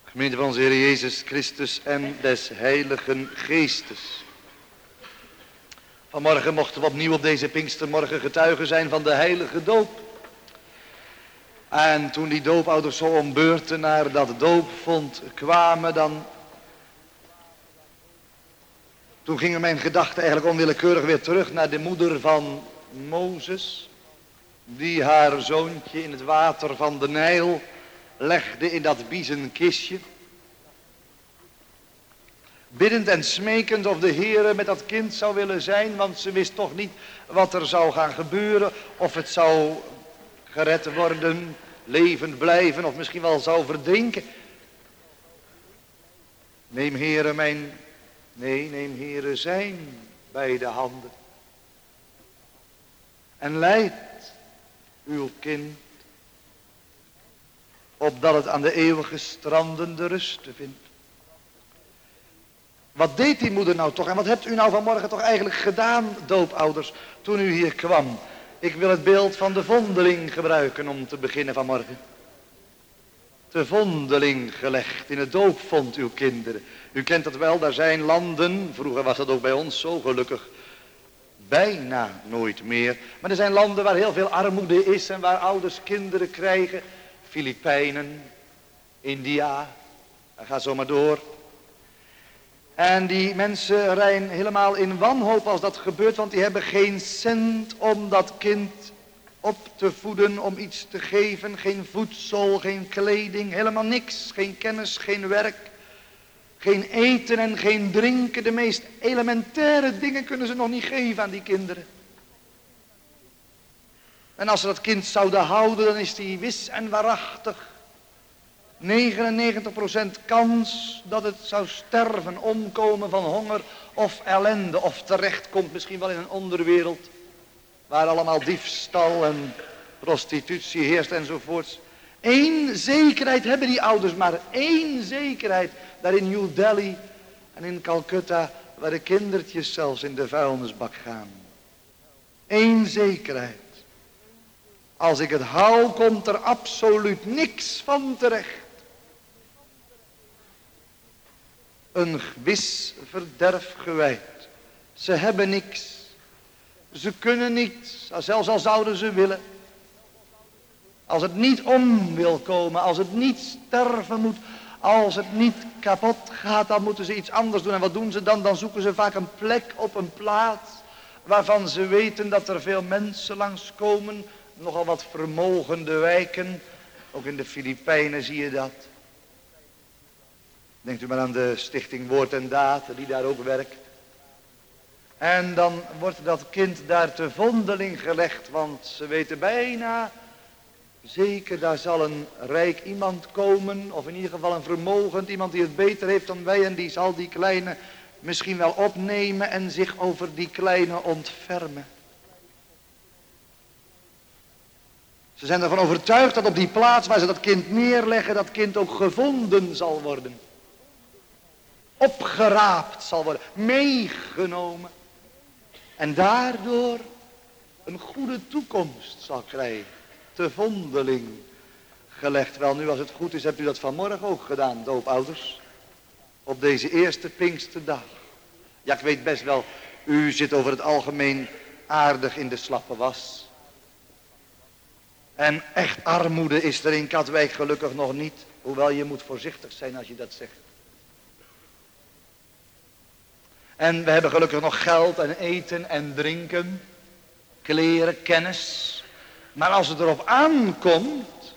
Gemeente van onze Heer Jezus Christus en des Heiligen Geestes. Vanmorgen mochten we opnieuw op deze Pinkstermorgen getuigen zijn van de heilige doop. En toen die doopouders zo om beurten naar dat doopvond kwamen, toen gingen mijn gedachten eigenlijk onwillekeurig weer terug naar de moeder van Mozes, die haar zoontje in het water van de Nijl legde in dat biezenkistje, biddend en smekend of de Heere met dat kind zou willen zijn, want ze wist toch niet wat er zou gaan gebeuren, of het zou gered worden, levend blijven, of misschien wel zou verdrinken. Neem Heere zijn beide handen en leid uw kind, opdat het aan de eeuwige stranden de rust vindt. Wat deed die moeder nou toch en wat hebt u nou vanmorgen toch eigenlijk gedaan, doopouders, toen u hier kwam? Ik wil het beeld van de vondeling gebruiken om te beginnen vanmorgen. De vondeling gelegd in het doopvond uw kinderen. U kent het wel, daar zijn landen, vroeger was dat ook bij ons zo gelukkig, bijna nooit meer. Maar er zijn landen waar heel veel armoede is en waar ouders kinderen krijgen. Filipijnen, India, ga zo maar door. En die mensen rijden helemaal in wanhoop als dat gebeurt, want die hebben geen cent om dat kind op te voeden, om iets te geven. Geen voedsel, geen kleding, helemaal niks. Geen kennis, geen werk, geen eten en geen drinken. De meest elementaire dingen kunnen ze nog niet geven aan die kinderen. En als ze dat kind zouden houden, dan is die wis en waarachtig 99% kans dat het zou sterven, omkomen van honger of ellende. Of terecht komt misschien wel in een onderwereld waar allemaal diefstal en prostitutie heerst enzovoorts. Eén zekerheid hebben die ouders maar, één zekerheid. Daar in New Delhi en in Calcutta, waar de kindertjes zelfs in de vuilnisbak gaan. Eén zekerheid. Als ik het hou, komt er absoluut niks van terecht. Een wis verderf gewijd. Ze hebben niks. Ze kunnen niets, zelfs al zouden ze willen. Als het niet om wil komen, als het niet sterven moet, als het niet kapot gaat, dan moeten ze iets anders doen. En wat doen ze dan? Dan zoeken ze vaak een plek op een plaats waarvan ze weten dat er veel mensen langskomen. Nogal wat vermogende wijken. Ook in de Filipijnen zie je dat. Denkt u maar aan de stichting Woord en Daad die daar ook werkt. En dan wordt dat kind daar te vondeling gelegd, want ze weten bijna zeker, daar zal een rijk iemand komen, of in ieder geval een vermogend iemand die het beter heeft dan wij, en die zal die kleine misschien wel opnemen en zich over die kleine ontfermen. Ze zijn ervan overtuigd dat op die plaats waar ze dat kind neerleggen, dat kind ook gevonden zal worden. Opgeraapt zal worden, meegenomen. En daardoor een goede toekomst zal krijgen. Te vondeling gelegd. Wel nu, als het goed is, hebt u dat vanmorgen ook gedaan, doopouders. Op deze eerste Pinksterdag. Ja, ik weet best wel, u zit over het algemeen aardig in de slappe was. En echt armoede is er in Katwijk gelukkig nog niet. Hoewel je moet voorzichtig zijn als je dat zegt. En we hebben gelukkig nog geld en eten en drinken. Kleren, kennis. Maar als het erop aankomt,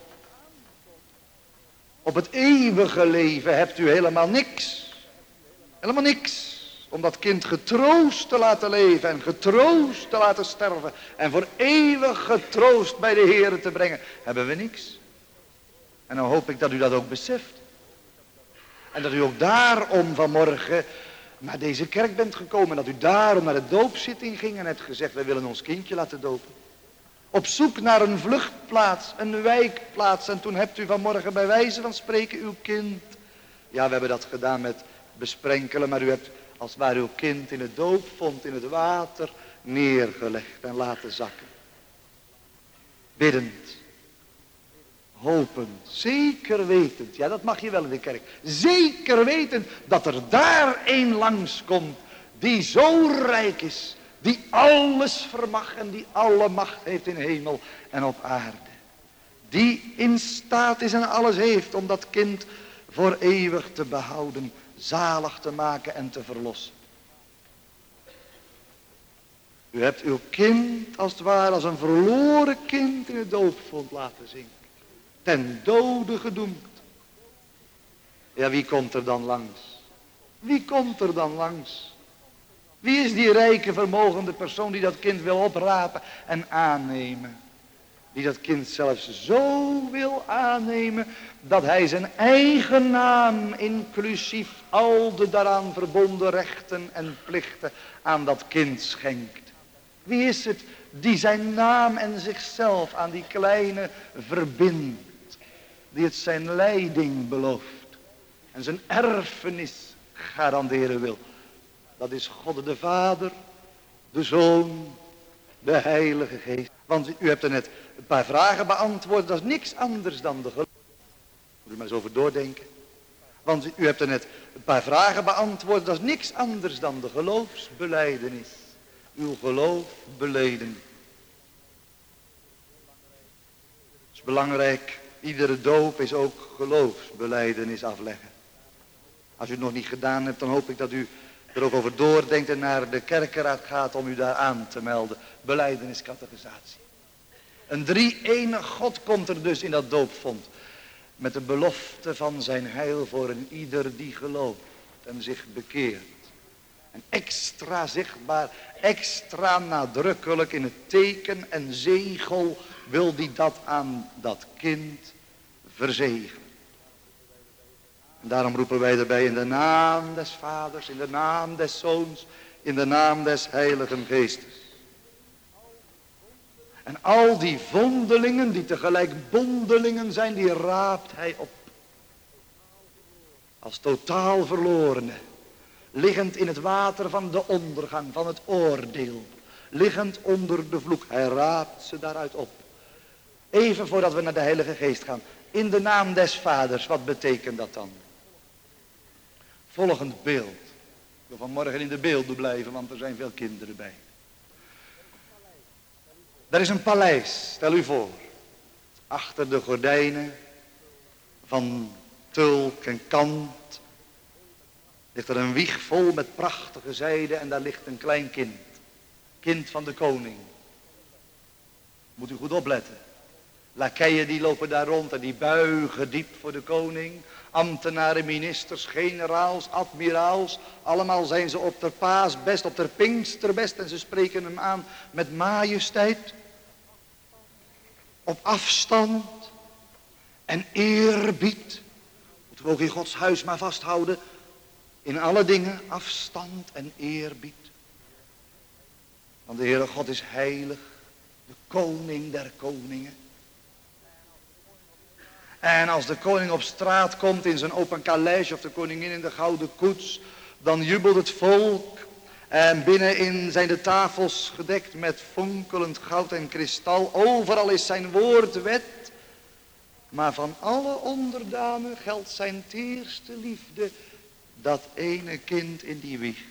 op het eeuwige leven hebt u helemaal niks. Helemaal niks. Om dat kind getroost te laten leven en getroost te laten sterven. En voor eeuwig getroost bij de Heere te brengen. Hebben we niks. En dan hoop ik dat u dat ook beseft. En dat u ook daarom vanmorgen naar deze kerk bent gekomen. Dat u daarom naar de doopzitting ging en hebt gezegd, wij willen ons kindje laten dopen. Op zoek naar een vluchtplaats, een wijkplaats. En toen hebt u vanmorgen bij wijze van spreken uw kind. Ja, we hebben dat gedaan met besprenkelen, maar u hebt als het ware uw kind in het doopvond, in het water neergelegd en laten zakken. Biddend. hopend, zeker wetend, ja dat mag je wel in de kerk, zeker wetend dat er daar een langskomt die zo rijk is, die alles vermag en die alle macht heeft in hemel en op aarde. Die in staat is en alles heeft om dat kind voor eeuwig te behouden, zalig te maken en te verlossen. U hebt uw kind als het ware als een verloren kind in het doopvont laten zinken. Ten dode gedoemd. Ja, wie komt er dan langs? Wie komt er dan langs? Wie is die rijke vermogende persoon die dat kind wil oprapen en aannemen? Die dat kind zelfs zo wil aannemen dat hij zijn eigen naam, inclusief al de daaraan verbonden rechten en plichten, aan dat kind schenkt. Wie is het die zijn naam en zichzelf aan die kleine verbindt, die het zijn leiding belooft en zijn erfenis garanderen wil? Dat is God de Vader, de Zoon, de Heilige Geest. Want u hebt er net een paar vragen beantwoord, dat is niks anders dan de geloof. Moet u maar eens over doordenken. Want u hebt er net een paar vragen beantwoord, dat is niks anders dan de geloofsbelijdenis. Uw geloof beleden. Het is belangrijk, iedere doop is ook geloofsbelijdenis afleggen. Als u het nog niet gedaan hebt, dan hoop ik dat u er ook over doordenkt en naar de kerkenraad gaat om u daar aan te melden. Belijdeniscatechisatie. Een drie-enig God komt er dus in dat doopvont. Met de belofte van zijn heil voor een ieder die gelooft en zich bekeert. En extra zichtbaar, extra nadrukkelijk in het teken en zegel wil die dat aan dat kind verzegelen. En daarom roepen wij erbij in de naam des Vaders, in de naam des Zoons, in de naam des Heiligen Geestes. En al die vondelingen die tegelijk bondelingen zijn, die raapt hij op. Als totaal verlorene, liggend in het water van de ondergang, van het oordeel, liggend onder de vloek, hij raapt ze daaruit op. Even voordat we naar de Heilige Geest gaan, in de naam des Vaders, wat betekent dat dan? Volgend beeld. Ik wil vanmorgen in de beelden blijven, want er zijn veel kinderen bij. Er is een paleis, stel u voor. Achter de gordijnen van tulk en kant ligt er een wieg vol met prachtige zijde en daar ligt een klein kind. Kind van de koning. Moet u goed opletten. Lakeien die lopen daar rond en die buigen diep voor de koning. Ambtenaren, ministers, generaals, admiraals. Allemaal zijn ze op ter paasbest, op ter pinksterbest en ze spreken hem aan met majesteit. Op afstand en eerbied. Moeten we ook in Gods huis maar vasthouden. In alle dingen afstand en eerbied. Want de Heere God is heilig. De koning der koningen. En als de koning op straat komt in zijn open calèche of de koningin in de gouden koets, dan jubelt het volk. En binnenin zijn de tafels gedekt met fonkelend goud en kristal. Overal is zijn woord wet. Maar van alle onderdanen geldt zijn teerste liefde, dat ene kind in die wieg.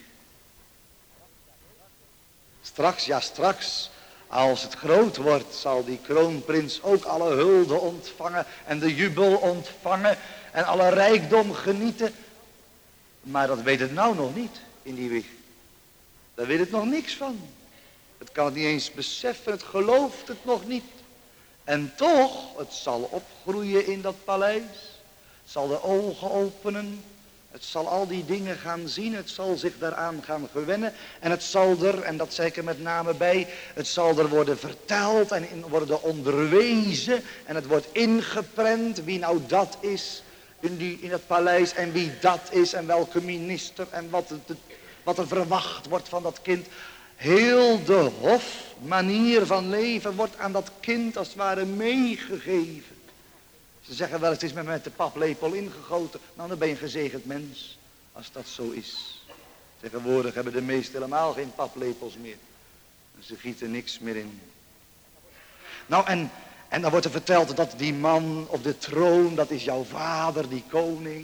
Straks, ja straks, als het groot wordt, zal die kroonprins ook alle hulde ontvangen en de jubel ontvangen en alle rijkdom genieten. Maar dat weet het nou nog niet in die wieg. Daar weet het nog niks van. Het kan het niet eens beseffen, het gelooft het nog niet. En toch, het zal opgroeien in dat paleis. Het zal de ogen openen. Het zal al die dingen gaan zien. Het zal zich daaraan gaan gewennen. En het zal er, en dat zeg ik er met name bij, het zal er worden verteld en worden onderwezen. En het wordt ingeprent wie nou dat is in het paleis en wie dat is en welke minister en wat er verwacht wordt van dat kind. Heel de hofmanier van leven wordt aan dat kind als het ware meegegeven. Ze zeggen wel, het is met de paplepel ingegoten. Nou, dan ben je een gezegend mens, als dat zo is. Tegenwoordig hebben de meesten helemaal geen paplepels meer. En ze gieten niks meer in. Nou, En dan wordt er verteld dat die man op de troon, dat is jouw vader, die koning.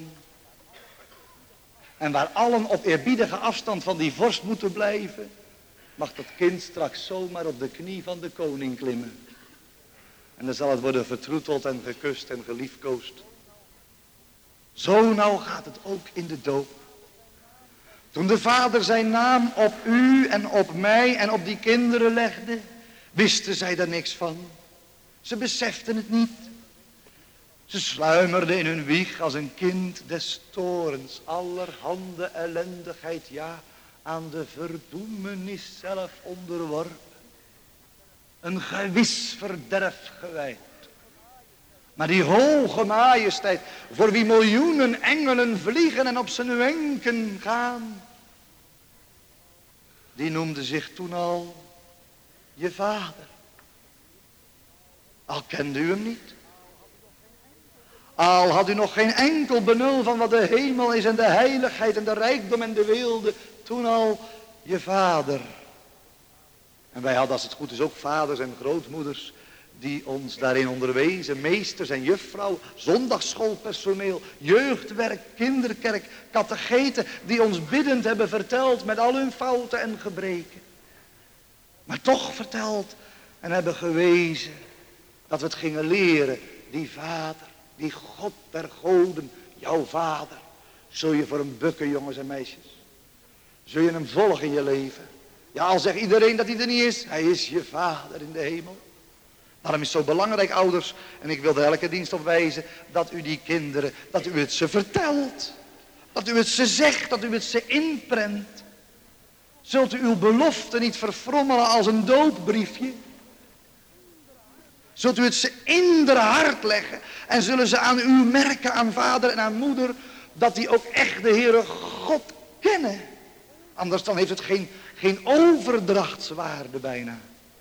En waar allen op eerbiedige afstand van die vorst moeten blijven, mag dat kind straks zomaar op de knie van de koning klimmen. En dan zal het worden vertroeteld en gekust en geliefkoosd. Zo nou gaat het ook in de doop. Toen de vader zijn naam op u en op mij en op die kinderen legde, wisten zij daar niks van. Ze beseften het niet. Ze sluimerden in hun wieg als een kind des toorns, allerhande ellendigheid, ja, aan de verdoemenis zelf onderworpen. Een gewis verderf gewijd. Maar die hoge majesteit, voor wie miljoenen engelen vliegen en op zijn wenken gaan, die noemde zich toen al je vader. Al kende u hem niet. Al had u nog geen enkel benul van wat de hemel is en de heiligheid en de rijkdom en de weelde, toen al je vader. En wij hadden, als het goed is, ook vaders en grootmoeders die ons daarin onderwezen, meesters en juffrouw, zondagsschoolpersoneel, jeugdwerk, kinderkerk, katecheten, die ons biddend hebben verteld met al hun fouten en gebreken. Maar toch verteld en hebben gewezen dat we het gingen leren, die vader, die God der goden, jouw vader. Zul je voor hem bukken, jongens en meisjes? Zul je hem volgen in je leven? Ja, al zegt iedereen dat hij er niet is, hij is je vader in de hemel. Daarom is het zo belangrijk, ouders, en ik wil er elke dienst op wijzen, dat u die kinderen, dat u het ze vertelt. Dat u het ze zegt, dat u het ze inprent. Zult u uw belofte niet verfrommelen als een doopbriefje? Zult u het ze in haar hart leggen en zullen ze aan u merken, aan vader en aan moeder, dat die ook echt de Heere God kennen. Anders dan heeft het geen overdrachtswaarde bijna.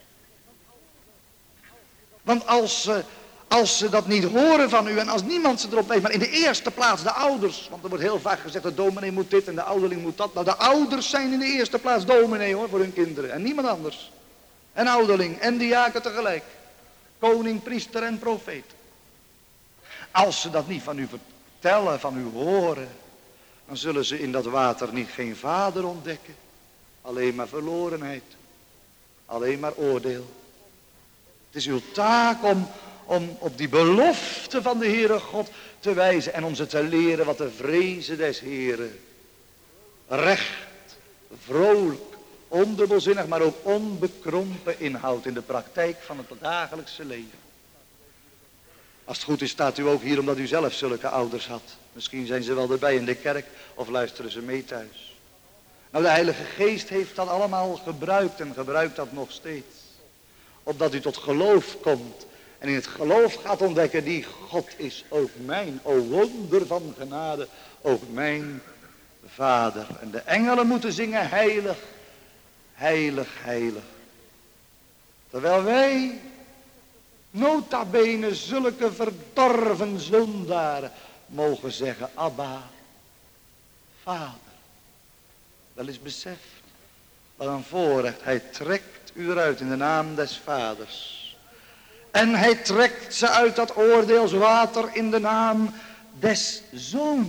Want als ze dat niet horen van u en als niemand ze erop weet, maar in de eerste plaats de ouders. Want er wordt heel vaak gezegd, de dominee moet dit en de ouderling moet dat. Nou, de ouders zijn in de eerste plaats dominee hoor, voor hun kinderen. En niemand anders. En ouderling en diaken tegelijk. Koning, priester en profeet. Als ze dat niet van u vertellen, van u horen, dan zullen ze in dat water niet geen vader ontdekken. Alleen maar verlorenheid. Alleen maar oordeel. Het is uw taak om op die belofte van de Heere God te wijzen en om ze te leren wat de vrezen des Heeren recht, vrolijk, ondubbelzinnig, maar ook onbekrompen inhoudt in de praktijk van het dagelijkse leven. Als het goed is, staat u ook hier omdat u zelf zulke ouders had. Misschien zijn ze wel erbij in de kerk of luisteren ze mee thuis. Nou, de Heilige Geest heeft dat allemaal gebruikt en gebruikt dat nog steeds. Opdat u tot geloof komt en in het geloof gaat ontdekken, die God is ook mijn, o wonder van genade, ook mijn vader. En de engelen moeten zingen, heilig, heilig, heilig. Terwijl wij, nota bene, zulke verdorven zondaren, mogen zeggen, Abba, Vader. Wel eens beseft, wat een voorrecht, hij trekt u eruit in de naam des vaders. En hij trekt ze uit dat oordeelswater in de naam des zoons.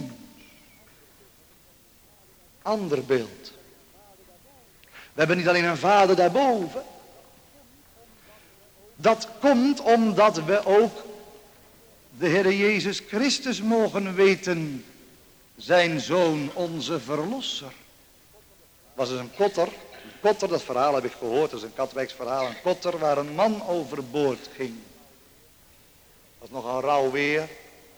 Ander beeld. We hebben niet alleen een vader daarboven. Dat komt omdat we ook de Heere Jezus Christus mogen weten, zijn zoon, onze verlosser. Was dus een kotter, dat verhaal heb ik gehoord, dat is een Katwijks verhaal, een kotter waar een man overboord ging. Dat was nogal rauw weer.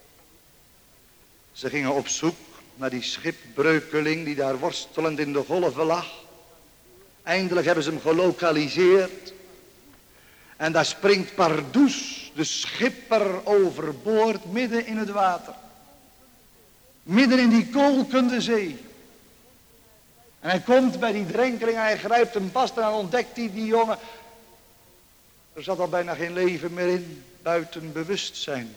Ze gingen op zoek naar die schipbreukeling die daar worstelend in de golven lag. Eindelijk hebben ze hem gelokaliseerd. En daar springt Pardoes, de schipper, overboord midden in het water. Midden in die kolkende zee. En hij komt bij die drenkeling, hij grijpt hem vast en dan ontdekt hij die jongen. Er zat al bijna geen leven meer in, buiten bewustzijn.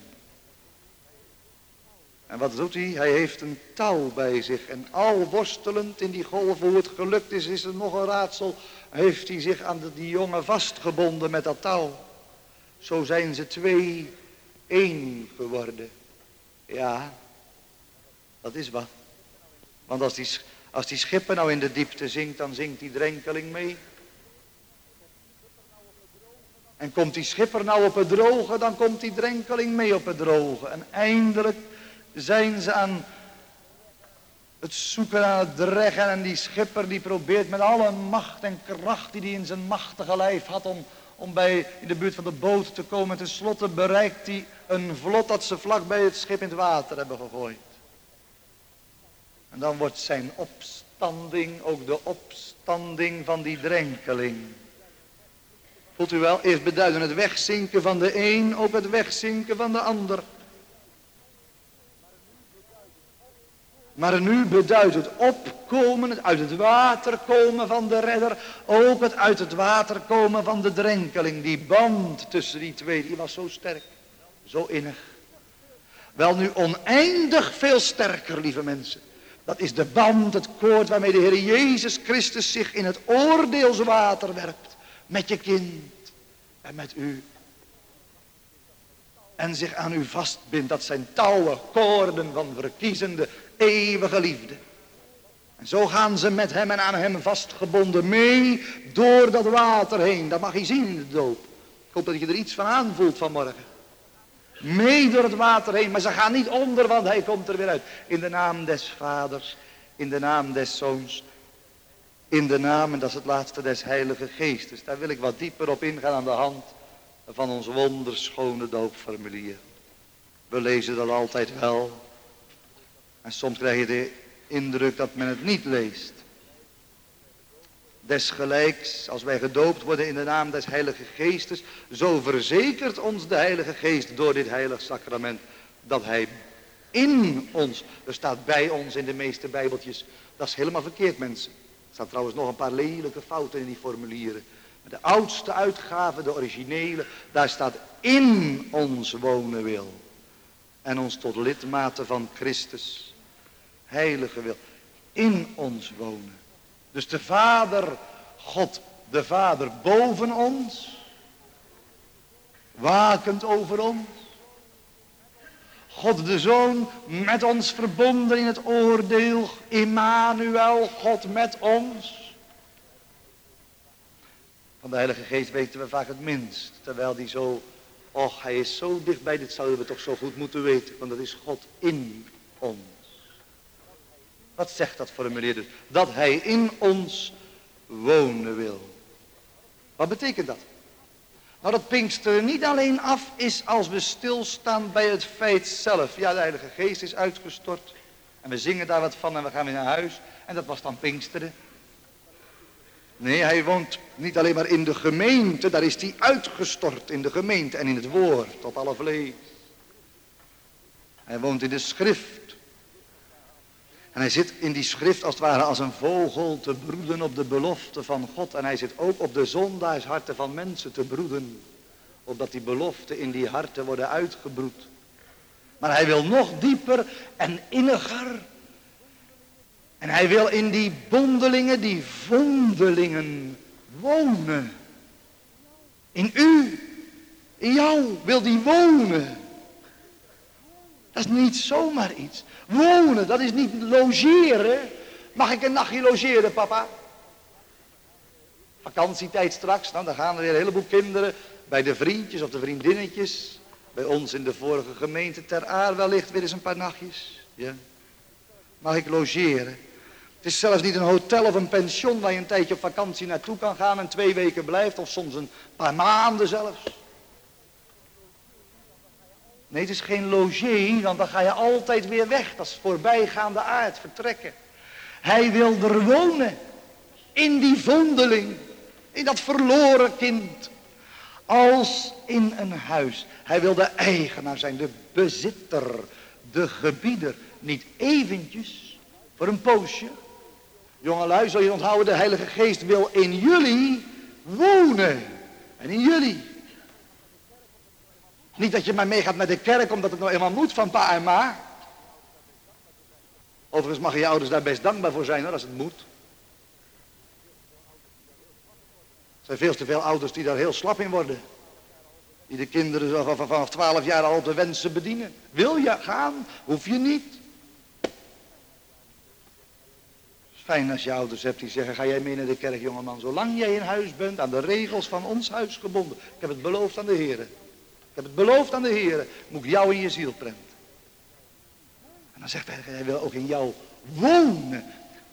En wat doet hij? Hij heeft een touw bij zich en al worstelend in die golven, hoe het gelukt is er nog een raadsel. Heeft hij zich aan die jongen vastgebonden met dat touw. zo zijn ze twee één geworden. Ja, dat is wat. Want als die schipper nou in de diepte zinkt, dan zinkt die drenkeling mee. En komt die schipper nou op het droge, dan komt die drenkeling mee op het droge. En eindelijk zijn ze aan het zoeken, aan het dreggen. En die schipper die probeert met alle macht en kracht die hij in zijn machtige lijf had om in de buurt van de boot te komen. En tenslotte bereikt hij een vlot dat ze vlak bij het schip in het water hebben gegooid. En dan wordt zijn opstanding ook de opstanding van die drenkeling. Voelt u wel, eerst beduiden het wegzinken van de een, ook het wegzinken van de ander. Maar nu beduidt het opkomen, het uit het water komen van de redder, ook het uit het water komen van de drenkeling. Die band tussen die twee, die was zo sterk, zo innig. Wel nu oneindig veel sterker, lieve mensen. Dat is de band, het koord waarmee de Heer Jezus Christus zich in het oordeelswater werpt. Met je kind en met u. En zich aan u vastbindt. Dat zijn touwen, koorden van verkiezende, eeuwige liefde. En zo gaan ze met hem en aan hem vastgebonden mee door dat water heen. Dat mag je zien in de doop. Ik hoop dat je er iets van aanvoelt vanmorgen. Mee door het water heen, maar ze gaan niet onder, want hij komt er weer uit. In de naam des Vaders, in de naam des Zoons, in de naam, en dat is het laatste, des Heilige Geestes. Daar wil ik wat dieper op ingaan aan de hand van ons wonderschone doopformulier. We lezen dat altijd wel. En soms krijg je de indruk dat men het niet leest. Desgelijks, als wij gedoopt worden in de naam des Heilige Geestes, zo verzekert ons de Heilige Geest door dit heilig sacrament dat hij in ons, er staat bij ons in de meeste bijbeltjes, dat is helemaal verkeerd, mensen. Er staan trouwens nog een paar lelijke fouten in die formulieren. Maar de oudste uitgave, de originele, daar staat in ons wonen wil. En ons tot lidmaten van Christus, heilige wil, in ons wonen. Dus de Vader, God, de Vader boven ons, wakend over ons. God de Zoon met ons verbonden in het oordeel, Immanuel, God met ons. Van de Heilige Geest weten we vaak het minst, terwijl die zo, och, hij is zo dichtbij, dit zouden we toch zo goed moeten weten, want dat is God in ons. Wat zegt dat formulier dus? Dat hij in ons wonen wil. Wat betekent dat? Nou, dat Pinksteren niet alleen af is als we stilstaan bij het feit zelf. Ja, de Heilige Geest is uitgestort. En we zingen daar wat van en we gaan weer naar huis. En dat was dan Pinksteren. Nee, hij woont niet alleen maar in de gemeente. Daar is hij uitgestort in de gemeente en in het woord op alle vlees. Hij woont in de schrift. En hij zit in die schrift als het ware als een vogel te broeden op de belofte van God. En hij zit ook op de zondaarsharten van mensen te broeden. Opdat die beloften in die harten worden uitgebroed. Maar hij wil nog dieper en inniger. En hij wil in die bondelingen, die vondelingen wonen. In u, in jou wil die wonen. Dat is niet zomaar iets. Wonen, dat is niet logeren. Mag ik een nachtje logeren, papa? Vakantietijd straks, nou, dan gaan er weer een heleboel kinderen bij de vriendjes of de vriendinnetjes. Bij ons in de vorige gemeente Ter Aar wellicht weer eens een paar nachtjes. Ja. Mag ik logeren? Het is zelfs niet een hotel of een pension waar je een tijdje op vakantie naartoe kan gaan en 2 weken blijft of soms een paar maanden zelfs. Nee, het is geen logé, want dan ga je altijd weer weg. Dat is voorbijgaande aard, vertrekken. Hij wil er wonen. In die vondeling. In dat verloren kind. Als in een huis. Hij wil de eigenaar zijn, de bezitter, de gebieder. Niet eventjes, voor een poosje. Jongelui, zul je onthouden, de Heilige Geest wil in jullie wonen. En in jullie. Niet dat je maar meegaat met de kerk omdat het nou eenmaal moet van pa en ma. Overigens mag je ouders daar best dankbaar voor zijn hoor, als het moet. Er zijn veel te veel ouders die daar heel slap in worden. Die de kinderen zo vanaf 12 jaar al op de wensen bedienen. Wil je gaan? Hoef je niet. Het is fijn als je ouders hebt die zeggen, ga jij mee naar de kerk, jongeman. Zolang jij in huis bent, aan de regels van ons huis gebonden. Ik heb het beloofd aan de Heer. Ik heb het beloofd aan de Heer. Moet ik jou in je ziel prenten. En dan zegt hij wil ook in jou wonen.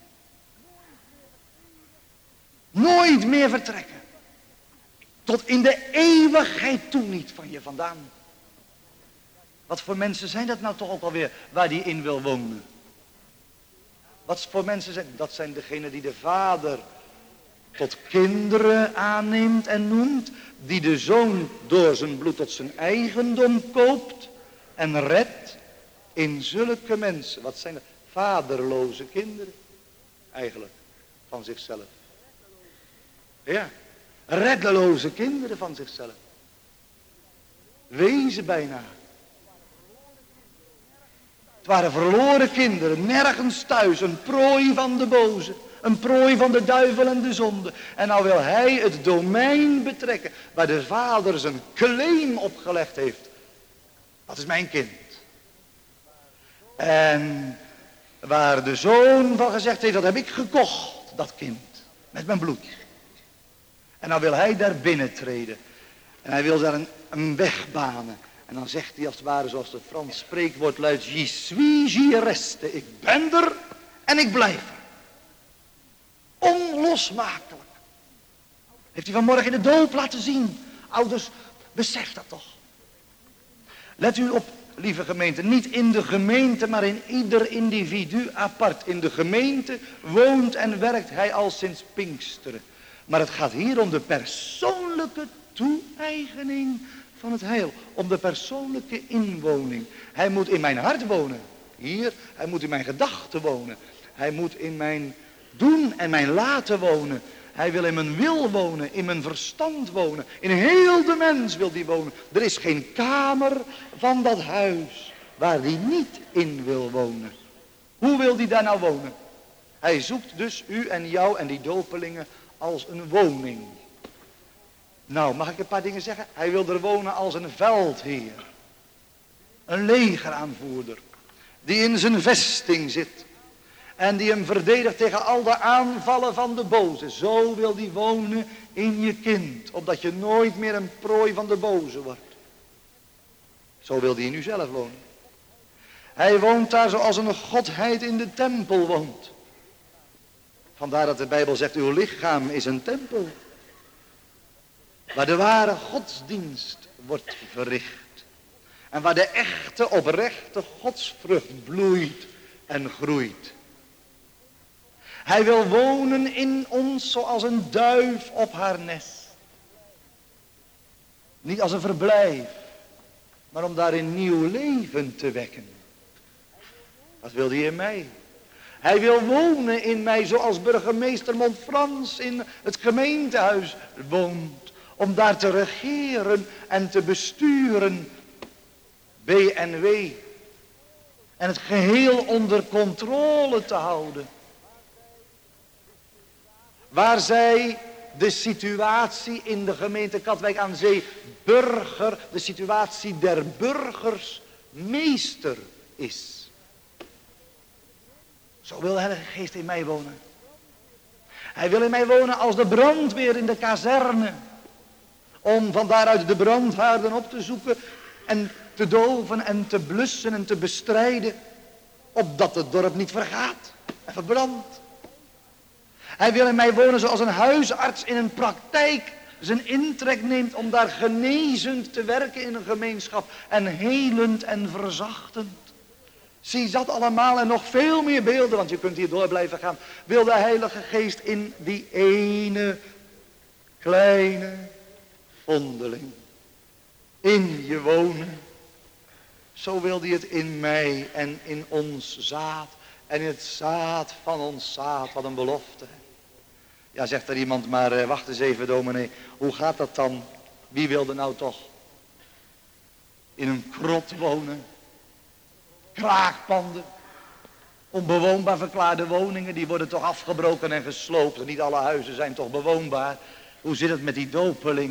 Nooit meer vertrekken. Tot in de eeuwigheid toe niet van je vandaan. Wat voor mensen zijn dat nou toch ook alweer waar die in wil wonen? Wat voor mensen zijn dat? Zijn degenen die de Vader tot kinderen aanneemt en noemt. Die de Zoon door zijn bloed tot zijn eigendom koopt en redt. In zulke mensen, wat zijn dat? Vaderloze kinderen. Eigenlijk, van zichzelf. Ja, reddeloze kinderen van zichzelf. Wezen bijna. Het waren verloren kinderen, nergens thuis, een prooi van de boze. Een prooi van de duivel en de zonde. En nou wil hij het domein betrekken waar de Vader zijn claim opgelegd heeft. Dat is mijn kind. En waar de Zoon van gezegd heeft, dat heb ik gekocht, dat kind. Met mijn bloed. En nou wil hij daar binnentreden. En hij wil daar een weg banen. En dan zegt hij als het ware zoals het Frans spreekwoord luidt. J'y suis, j'y reste. Ik ben er en ik blijf er. Onlosmakelijk. Heeft hij vanmorgen in de doop laten zien. Ouders, besef dat toch. Let u op, lieve gemeente. Niet in de gemeente, maar in ieder individu apart. In de gemeente woont en werkt hij al sinds Pinksteren. Maar het gaat hier om de persoonlijke toe-eigening van het heil. Om de persoonlijke inwoning. Hij moet in mijn hart wonen. Hier, hij moet in mijn gedachten wonen. Hij moet in mijn doen en mijn laten wonen. Hij wil in mijn wil wonen, in mijn verstand wonen. In heel de mens wil hij wonen. Er is geen kamer van dat huis waar hij niet in wil wonen. Hoe wil hij daar nou wonen? Hij zoekt dus u en jou en die dopelingen als een woning. Nou, mag ik een paar dingen zeggen? Hij wil er wonen als een veldheer. Een legeraanvoerder. Die in zijn vesting zit. En die hem verdedigt tegen al de aanvallen van de boze. Zo wil die wonen in je kind. Opdat je nooit meer een prooi van de boze wordt. Zo wil die in u zelf wonen. Hij woont daar zoals een godheid in de tempel woont. Vandaar dat de Bijbel zegt, uw lichaam is een tempel. Waar de ware godsdienst wordt verricht. En waar de echte, oprechte godsvrucht bloeit en groeit. Hij wil wonen in ons zoals een duif op haar nest. Niet als een verblijf, maar om daarin nieuw leven te wekken. Dat wil hij in mij. Hij wil wonen in mij zoals burgemeester Montfrans in het gemeentehuis woont. Om daar te regeren en te besturen. BNW. En het geheel onder controle te houden. Waar zij de situatie in de gemeente Katwijk aan Zee burger, de situatie der burgers meester is. Zo wil de Heilige Geest in mij wonen. Hij wil in mij wonen als de brandweer in de kazerne. Om van daaruit de brandhaarden op te zoeken en te doven en te blussen en te bestrijden. Opdat het dorp niet vergaat en verbrandt. Hij wil in mij wonen zoals een huisarts in een praktijk zijn intrek neemt om daar genezend te werken in een gemeenschap. En helend en verzachtend. Zie dat allemaal en nog veel meer beelden, want je kunt hier door blijven gaan. Wil de Heilige Geest in die ene kleine vondeling in je wonen. Zo wil hij het in mij en in ons zaad en in het zaad van ons zaad. Wat een belofte. Ja, zegt er iemand, maar wacht eens even dominee, hoe gaat dat dan? Wie wilde nou toch in een krot wonen? Kraakpanden, onbewoonbaar verklaarde woningen, die worden toch afgebroken en gesloopt. En niet alle huizen zijn toch bewoonbaar. Hoe zit het met die dopelingen?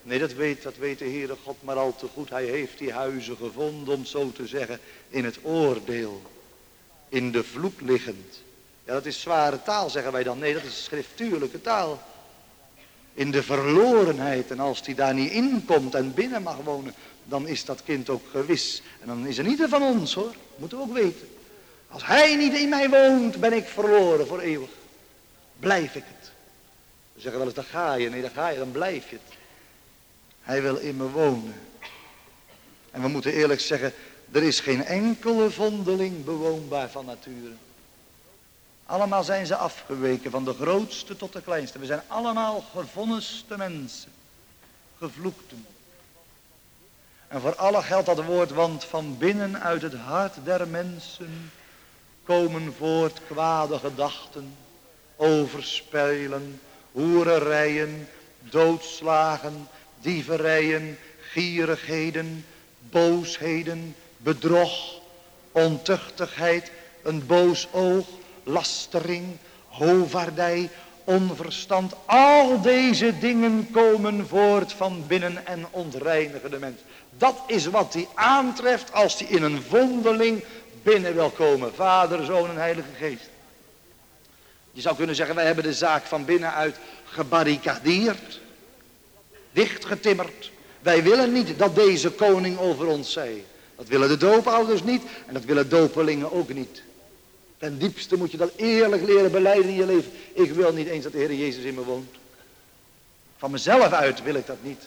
Nee, dat weet de Heere God maar al te goed. Hij heeft die huizen gevonden, om zo te zeggen, in het oordeel. In de vloek liggend. Ja, dat is zware taal, zeggen wij dan. Nee, dat is schriftuurlijke taal. In de verlorenheid. En als die daar niet in komt en binnen mag wonen, dan is dat kind ook gewis. En dan is er niet er van ons, hoor. Moeten we ook weten. Als hij niet in mij woont, ben ik verloren voor eeuwig. Blijf ik het. We zeggen wel eens, daar ga je. Nee, daar ga je, dan blijf je het. Hij wil in me wonen. En we moeten eerlijk zeggen, er is geen enkele vondeling bewoonbaar van nature. Allemaal zijn ze afgeweken, van de grootste tot de kleinste. We zijn allemaal gevonniste mensen. Gevloekten. En voor alle geldt dat woord, want van binnen uit het hart der mensen komen voort kwade gedachten, overspelen, hoererijen, doodslagen, dieverijen, gierigheden, boosheden, bedrog, ontuchtigheid, een boos oog, lastering, hovaardij, onverstand. Al deze dingen komen voort van binnen en ontreinigen de mens. Dat is wat hij aantreft als hij in een vondeling binnen wil komen. Vader, Zoon en Heilige Geest. Je zou kunnen zeggen, wij hebben de zaak van binnenuit gebarricadeerd. Dichtgetimmerd. Wij willen niet dat deze koning over ons zij. Dat willen de doopouders niet en dat willen dopelingen ook niet. Ten diepste moet je dat eerlijk leren belijden in je leven. Ik wil niet eens dat de Heer Jezus in me woont. Van mezelf uit wil ik dat niet.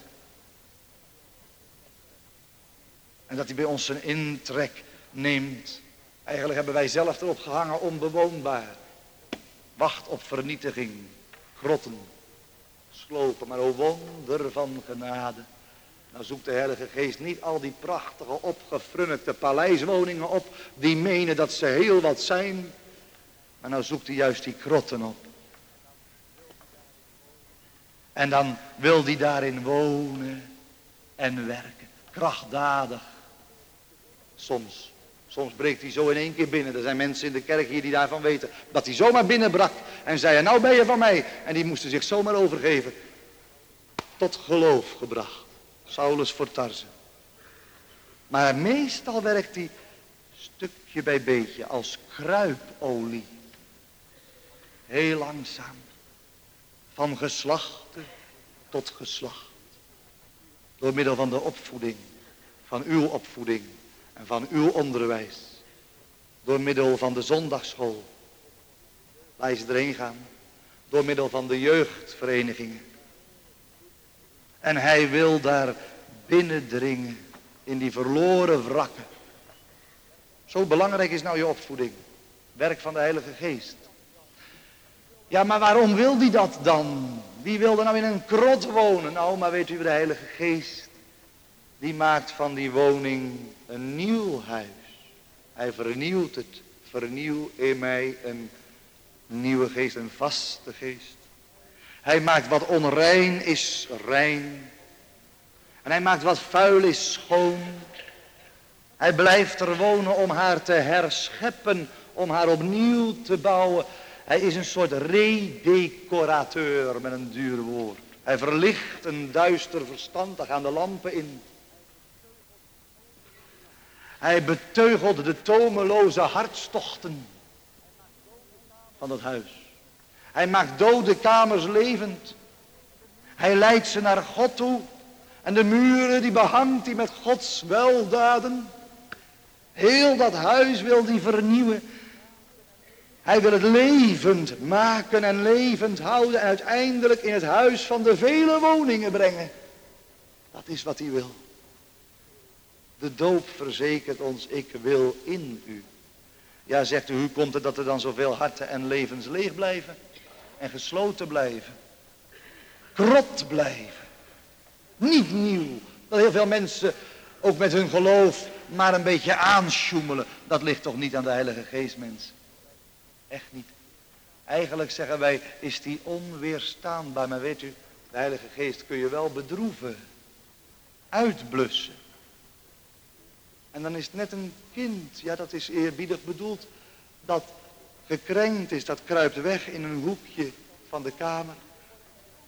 En dat hij bij ons zijn intrek neemt. Eigenlijk hebben wij zelf erop gehangen, onbewoonbaar. Wacht op vernietiging. Grotten. Slopen. Maar o wonder van genade. Nou zoekt de Heilige Geest niet al die prachtige opgefrunnekte paleiswoningen op. Die menen dat ze heel wat zijn. Maar nou zoekt hij juist die krotten op. En dan wil hij daarin wonen en werken. Krachtdadig. Soms breekt hij zo in één keer binnen. Er zijn mensen in de kerk hier die daarvan weten. Dat hij zomaar binnenbrak. En zei, nou ben je van mij. En die moesten zich zomaar overgeven. Tot geloof gebracht. Saulus voor Tarse. Maar meestal werkt hij stukje bij beetje als kruipolie. Heel langzaam. Van geslachte tot geslacht. Door middel van de opvoeding. Van uw opvoeding. En van uw onderwijs. Door middel van de zondagsschool. Laat je erheen gaan. Door middel van de jeugdverenigingen. En hij wil daar binnendringen. In die verloren wrakken. Zo belangrijk is nou je opvoeding. Werk van de Heilige Geest. Ja, maar waarom wil die dat dan? Wie wil er nou in een krot wonen? Nou, maar weet u, de Heilige Geest, die maakt van die woning een nieuw huis. Hij vernieuwt het. Vernieuw in mij een nieuwe geest, een vaste geest. Hij maakt wat onrein is rein. En hij maakt wat vuil is schoon. Hij blijft er wonen om haar te herscheppen, om haar opnieuw te bouwen. Hij is een soort redecorateur met een duur woord. Hij verlicht een duister verstand, daar gaan de lampen in. Hij beteugelt de tomeloze hartstochten van dat huis. Hij maakt dode kamers levend. Hij leidt ze naar God toe. En de muren die behangt hij met Gods weldaden. Heel dat huis wil hij vernieuwen. Hij wil het levend maken en levend houden. En uiteindelijk in het huis van de vele woningen brengen. Dat is wat hij wil. De doop verzekert ons, ik wil in u. Ja, zegt u, hoe komt het dat er dan zoveel harten en levens leeg blijven? En gesloten blijven. Krot blijven. Niet nieuw. Dat heel veel mensen ook met hun geloof maar een beetje aansjoemelen. Dat ligt toch niet aan de Heilige Geest, mensen. Echt niet. Eigenlijk zeggen wij, is die onweerstaanbaar. Maar weet u, de Heilige Geest kun je wel bedroeven. Uitblussen. En dan is het net een kind, ja dat is eerbiedig bedoeld, dat gekrenkt is, dat kruipt weg in een hoekje van de kamer.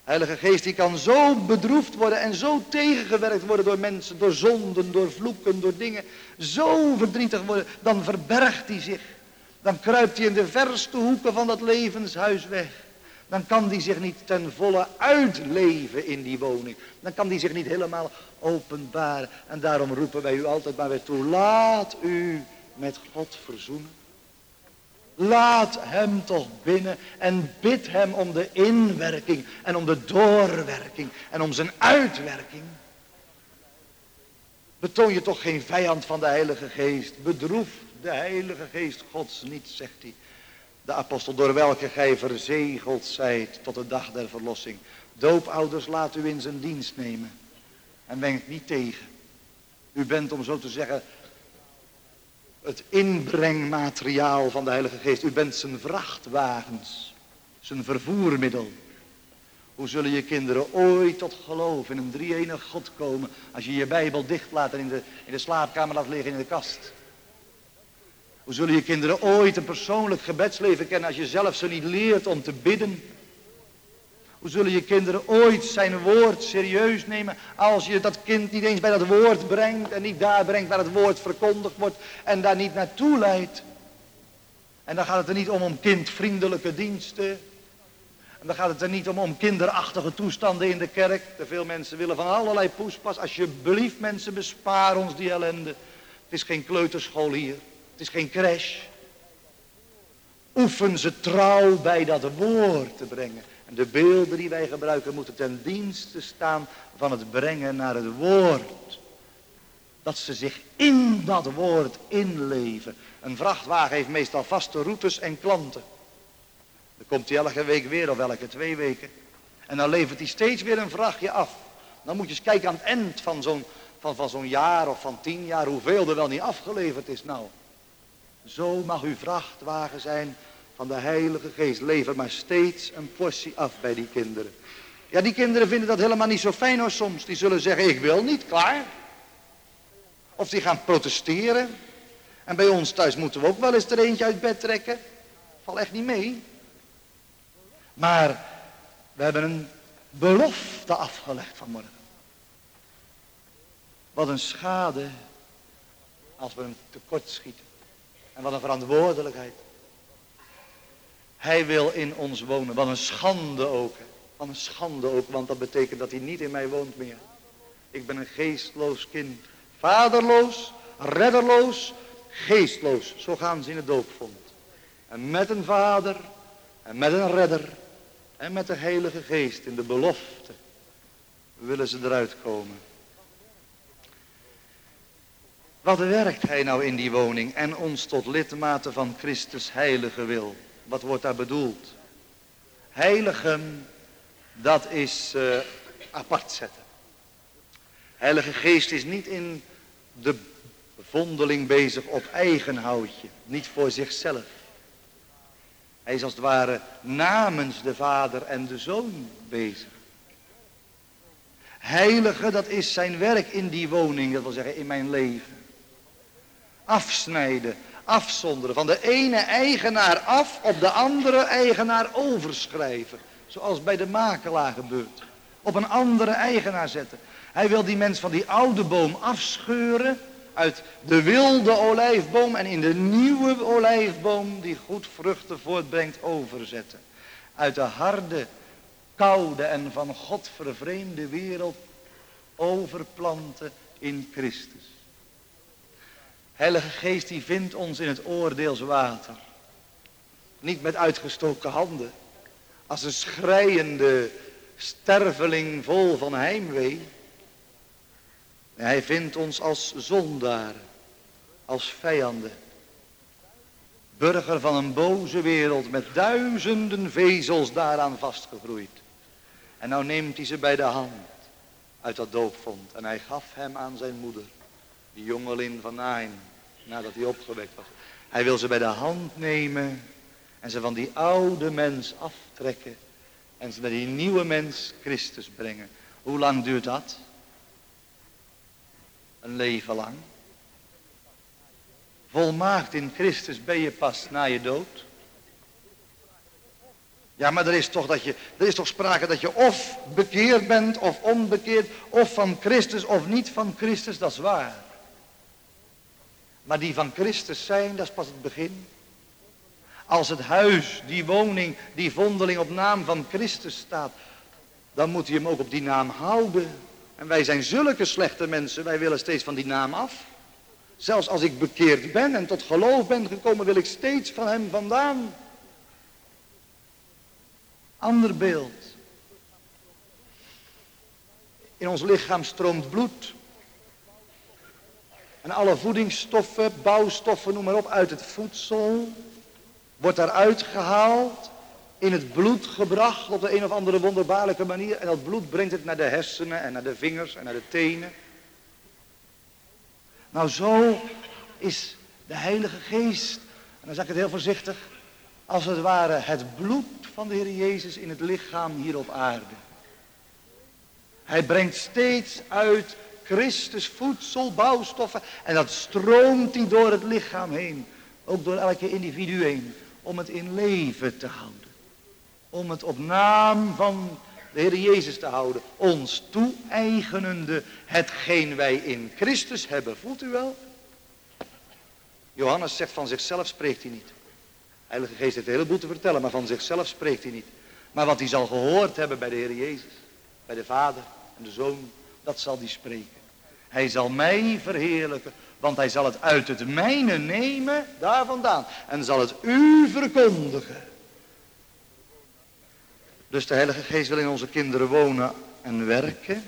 Heilige Geest die kan zo bedroefd worden en zo tegengewerkt worden door mensen, door zonden, door vloeken, door dingen. Zo verdrietig worden, dan verbergt hij zich. Dan kruipt hij in de verste hoeken van dat levenshuis weg. Dan kan hij zich niet ten volle uitleven in die woning. Dan kan hij zich niet helemaal openbaren. En daarom roepen wij u altijd maar weer toe. Laat u met God verzoenen. Laat hem toch binnen en bid hem om de inwerking en om de doorwerking en om zijn uitwerking. Betoon je toch geen vijand van de Heilige Geest. Bedroef de Heilige Geest Gods niet, zegt hij. De apostel, door welke gij verzegeld zijt tot de dag der verlossing. Doopouders, laat u in zijn dienst nemen. En wenkt niet tegen. U bent, om zo te zeggen, het inbrengmateriaal van de Heilige Geest. U bent zijn vrachtwagens, zijn vervoermiddel. Hoe zullen je kinderen ooit tot geloof in een drie-enig God komen als je je Bijbel dicht laat en in de slaapkamer laat liggen in de kast? Hoe zullen je kinderen ooit een persoonlijk gebedsleven kennen als je zelf ze niet leert om te bidden? Hoe zullen je kinderen ooit zijn woord serieus nemen als je dat kind niet eens bij dat woord brengt en niet daar brengt waar het woord verkondigd wordt en daar niet naartoe leidt? En dan gaat het er niet om kindvriendelijke diensten. En dan gaat het er niet om kinderachtige toestanden in de kerk. Te veel mensen willen van allerlei poespas. Alsjeblieft mensen, bespaar ons die ellende. Het is geen kleuterschool hier. Het is geen crash. Oefen ze trouw bij dat woord te brengen. En de beelden die wij gebruiken moeten ten dienste staan van het brengen naar het woord. Dat ze zich in dat woord inleven. Een vrachtwagen heeft meestal vaste routes en klanten. Dan komt hij elke week weer of elke 2 weken. En dan levert hij steeds weer een vrachtje af. Dan moet je eens kijken aan het eind van zo'n jaar of van 10 jaar hoeveel er wel niet afgeleverd is nou. Zo mag uw vrachtwagen zijn van de Heilige Geest. Lever maar steeds een portie af bij die kinderen. Ja, die kinderen vinden dat helemaal niet zo fijn hoor soms. Die zullen zeggen, ik wil niet, klaar. Of die gaan protesteren. En bij ons thuis moeten we ook wel eens er eentje uit bed trekken. Valt echt niet mee. Maar we hebben een belofte afgelegd vanmorgen. Wat een schade als we hem tekort schieten. En wat een verantwoordelijkheid. Hij wil in ons wonen. Wat een schande ook. Hè. Wat een schande ook, want dat betekent dat hij niet in mij woont meer. Ik ben een geestloos kind. Vaderloos, redderloos, geestloos. Zo gaan ze in het doopvond. En met een vader en met een redder en met de Heilige Geest in de belofte willen ze eruit komen. Wat werkt hij nou in die woning en ons tot lidmaten van Christus heilige wil? Wat wordt daar bedoeld? Heiligen, dat is apart zetten. Heilige Geest is niet in de vondeling bezig op eigen houtje, niet voor zichzelf. Hij is als het ware namens de Vader en de Zoon bezig. Heilige, dat is zijn werk in die woning, dat wil zeggen in mijn leven. Afsnijden, afzonderen, van de ene eigenaar af op de andere eigenaar overschrijven. Zoals bij de makelaar gebeurt. Op een andere eigenaar zetten. Hij wil die mens van die oude boom afscheuren uit de wilde olijfboom en in de nieuwe olijfboom die goed vruchten voortbrengt overzetten. Uit de harde, koude en van God vervreemde wereld overplanten in Christus. Heilige Geest die vindt ons in het oordeelswater. Niet met uitgestoken handen. Als een schreiende sterveling vol van heimwee. Hij vindt ons als zondaren. Als vijanden. Burger van een boze wereld met duizenden vezels daaraan vastgegroeid. En nou neemt hij ze bij de hand uit dat doopvond. En hij gaf hem aan zijn moeder. Die jongelin van Nain, nadat hij opgewekt was. Hij wil ze bij de hand nemen en ze van die oude mens aftrekken. En ze naar die nieuwe mens Christus brengen. Hoe lang duurt dat? Een leven lang. Volmaakt in Christus ben je pas na je dood. Ja, maar er is toch sprake dat je of bekeerd bent of onbekeerd, of van Christus of niet van Christus, dat is waar. Maar die van Christus zijn, dat is pas het begin. Als het huis, die woning, die vondeling op naam van Christus staat, dan moet hij hem ook op die naam houden. En wij zijn zulke slechte mensen, wij willen steeds van die naam af. Zelfs als ik bekeerd ben en tot geloof ben gekomen, wil ik steeds van hem vandaan. Ander beeld. In ons lichaam stroomt bloed. En alle voedingsstoffen, bouwstoffen, noem maar op, uit het voedsel wordt daaruit gehaald, in het bloed gebracht op de een of andere wonderbaarlijke manier. En dat bloed brengt het naar de hersenen en naar de vingers en naar de tenen. Nou, zo is de Heilige Geest, en dan zeg ik het heel voorzichtig, als het ware het bloed van de Heer Jezus in het lichaam hier op aarde. Hij brengt steeds uit Christus voedsel, bouwstoffen, en dat stroomt hij door het lichaam heen. Ook door elke individu heen, om het in leven te houden. Om het op naam van de Heer Jezus te houden. Ons toe-eigenende hetgeen wij in Christus hebben. Voelt u wel? Johannes zegt van zichzelf spreekt hij niet. De Heilige Geest heeft een heleboel te vertellen, maar van zichzelf spreekt hij niet. Maar wat hij zal gehoord hebben bij de Heer Jezus, bij de Vader en de Zoon, dat zal hij spreken. Hij zal mij verheerlijken, want hij zal het uit het mijne nemen, daar vandaan, en zal het u verkondigen. Dus de Heilige Geest wil in onze kinderen wonen en werken.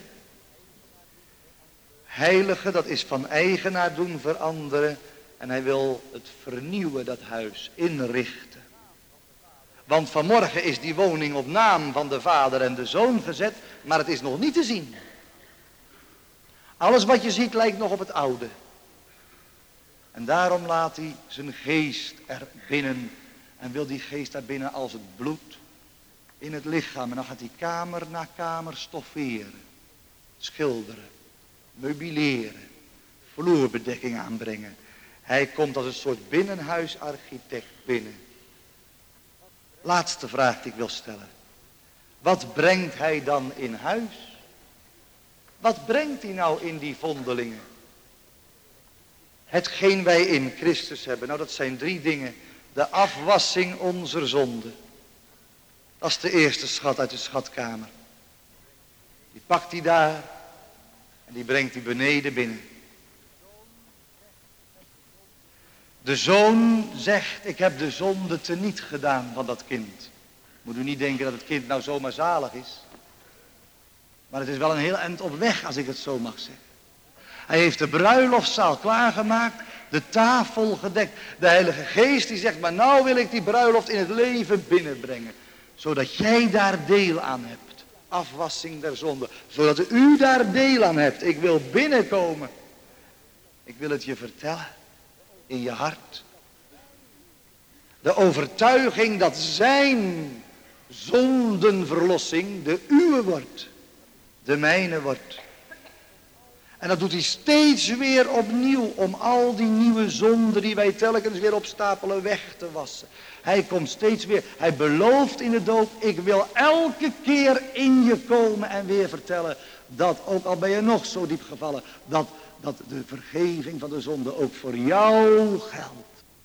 Heilige, dat is van eigenaar doen veranderen. En hij wil het vernieuwen, dat huis, inrichten. Want vanmorgen is die woning op naam van de Vader en de Zoon gezet, maar het is nog niet te zien. Alles wat je ziet lijkt nog op het oude. En daarom laat hij zijn geest er binnen. En wil die geest daar binnen als het bloed in het lichaam. En dan gaat hij kamer na kamer stofferen, schilderen, meubileren, vloerbedekking aanbrengen. Hij komt als een soort binnenhuisarchitect binnen. Laatste vraag die ik wil stellen. Wat brengt hij dan in huis? Wat brengt hij nou in die vondelingen? Hetgeen wij in Christus hebben. Nou, dat zijn 3 dingen. De afwassing onze zonde. Dat is de eerste schat uit de schatkamer. Die pakt hij daar. En die brengt hij beneden binnen. De zoon zegt, ik heb de zonde teniet gedaan van dat kind. Moet u niet denken dat het kind nou zomaar zalig is. Maar het is wel een heel eind op weg, als ik het zo mag zeggen. Hij heeft de bruiloftszaal klaargemaakt, de tafel gedekt. De Heilige Geest die zegt, maar nou wil ik die bruiloft in het leven binnenbrengen. Zodat jij daar deel aan hebt. Afwassing der zonde. Zodat u daar deel aan hebt. Ik wil binnenkomen. Ik wil het je vertellen. In je hart. De overtuiging dat zijn zondenverlossing de uwe wordt. De mijne wordt. En dat doet hij steeds weer opnieuw om al die nieuwe zonden die wij telkens weer opstapelen weg te wassen. Hij komt steeds weer, hij belooft in de doop, ik wil elke keer in je komen en weer vertellen dat, ook al ben je nog zo diep gevallen, dat de vergeving van de zonde ook voor jou geldt.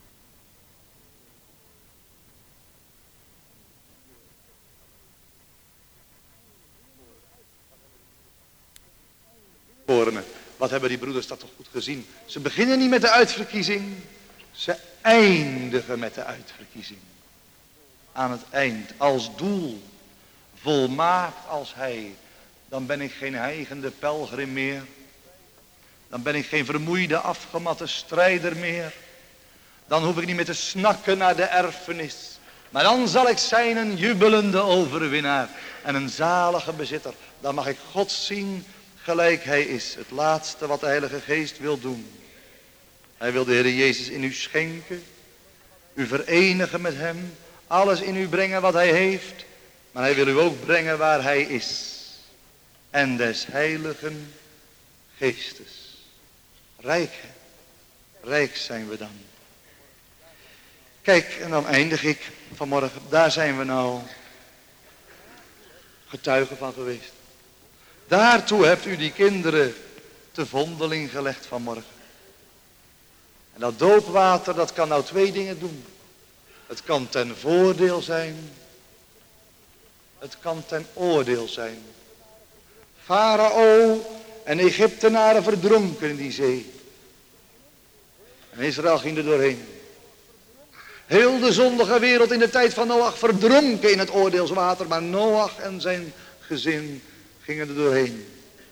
Wat hebben die broeders dat toch goed gezien? Ze beginnen niet met de uitverkiezing. Ze eindigen met de uitverkiezing. Aan het eind, als doel, volmaakt als hij. Dan ben ik geen hijgende pelgrim meer. Dan ben ik geen vermoeide, afgematte strijder meer. Dan hoef ik niet meer te snakken naar de erfenis. Maar dan zal ik zijn een jubelende overwinnaar. En een zalige bezitter. Dan mag ik God zien gelijk hij is. Het laatste wat de Heilige Geest wil doen. Hij wil de Heer Jezus in u schenken. U verenigen met hem. Alles in u brengen wat hij heeft. Maar hij wil u ook brengen waar hij is. En des Heiligen Geestes. Rijk, hè? Rijk zijn we dan. Kijk, en dan eindig ik vanmorgen. Daar zijn we nou. getuige van geweest. Daartoe hebt u die kinderen te vondeling gelegd vanmorgen. En dat doopwater, dat kan nou 2 dingen doen. Het kan ten voordeel zijn. Het kan ten oordeel zijn. Farao en Egyptenaren verdronken in die zee. En Israël ging er doorheen. Heel de zondige wereld in de tijd van Noach verdronken in het oordeelswater. Maar Noach en zijn gezin gingen er doorheen.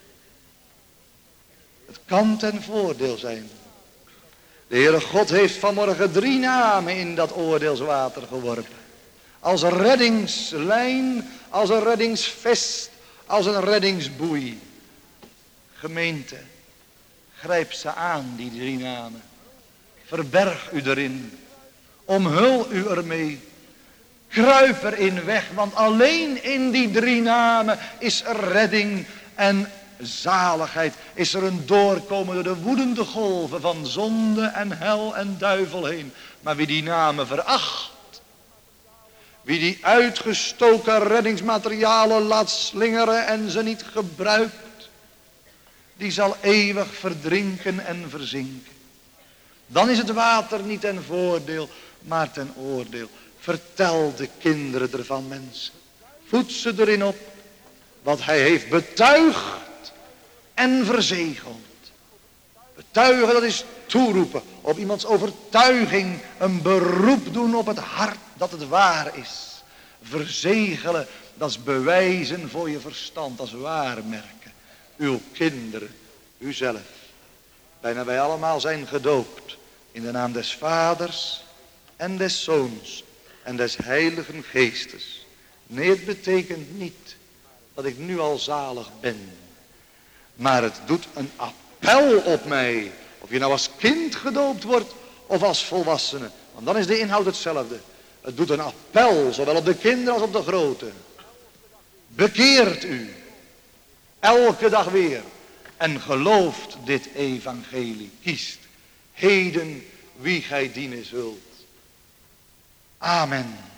Het kan ten voordeel zijn. De Heere God heeft vanmorgen 3 namen in dat oordeelswater geworpen. Als een reddingslijn, als een reddingsvest, als een reddingsboei. Gemeente, grijp ze aan, die 3 namen. Verberg u erin. Omhul u ermee. Kruip erin weg, want alleen in die 3 namen is er redding en zaligheid. Is er een doorkomen door de woedende golven van zonde en hel en duivel heen. Maar wie die namen veracht, wie die uitgestoken reddingsmaterialen laat slingeren en ze niet gebruikt, die zal eeuwig verdrinken en verzinken. Dan is het water niet ten voordeel, maar ten oordeel. Vertel de kinderen ervan, mensen. Voed ze erin op wat hij heeft betuigd en verzegeld. Betuigen, dat is toeroepen op iemands overtuiging. Een beroep doen op het hart dat het waar is. Verzegelen, dat is bewijzen voor je verstand, dat is waarmerken. Uw kinderen, uzelf. Bijna wij allemaal zijn gedoopt in de naam des Vaders en des Zoons en des Heiligen Geestes. Nee, het betekent niet dat ik nu al zalig ben. Maar het doet een appel op mij. Of je nou als kind gedoopt wordt of als volwassene. Want dan is de inhoud hetzelfde. Het doet een appel, zowel op de kinderen als op de grote. Bekeert u. Elke dag weer. En gelooft dit evangelie. Kiest heden wie gij dienen zult. Amen.